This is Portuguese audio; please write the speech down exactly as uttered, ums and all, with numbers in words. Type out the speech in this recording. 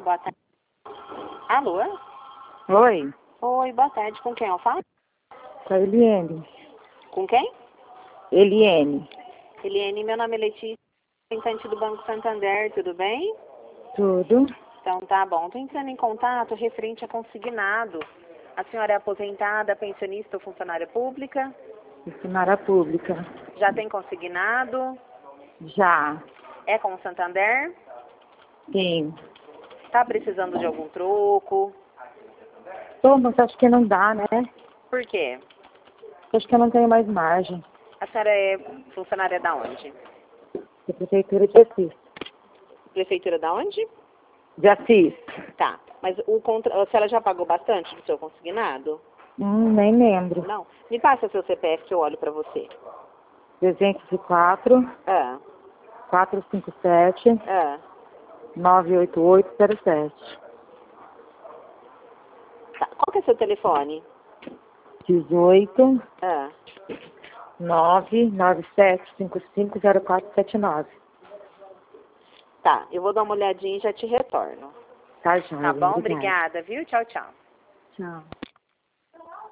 boa tarde. Alô? Oi, Oi, boa tarde. Com quem eu falo? com a Eliene. Com quem? Eliene. Eliane, meu nome é Letícia, representante do Banco Santander, tudo bem? Tudo? Então tá bom. Estou entrando em contato referente a consignado. A senhora é aposentada, pensionista ou funcionária pública? Funcionária pública. Já tem consignado? Já. É com o Santander? Sim. Tá precisando de algum troco? Tô, mas acho que não dá, né? Por quê? Acho que eu não tenho mais margem. A senhora é funcionária da onde? Da Prefeitura de Assis. Prefeitura da onde? De Assis. Tá. Mas o contra... a senhora já pagou bastante do seu consignado? Hum, nem lembro. Não. Me passa seu C P F que eu olho pra você. trezentos e quatro, Ah, quatrocentos e cinquenta e sete, ah. novecentos e oitenta e oito zero sete. Tá. Qual que é seu telefone? dezoito, Ah. nove nove sete cinco cinco zero quatro sete nove. Tá. Eu vou dar uma olhadinha e já te retorno. Tá, já. Tá bom? Obrigada. Obrigada, viu? Tchau, tchau. Tchau.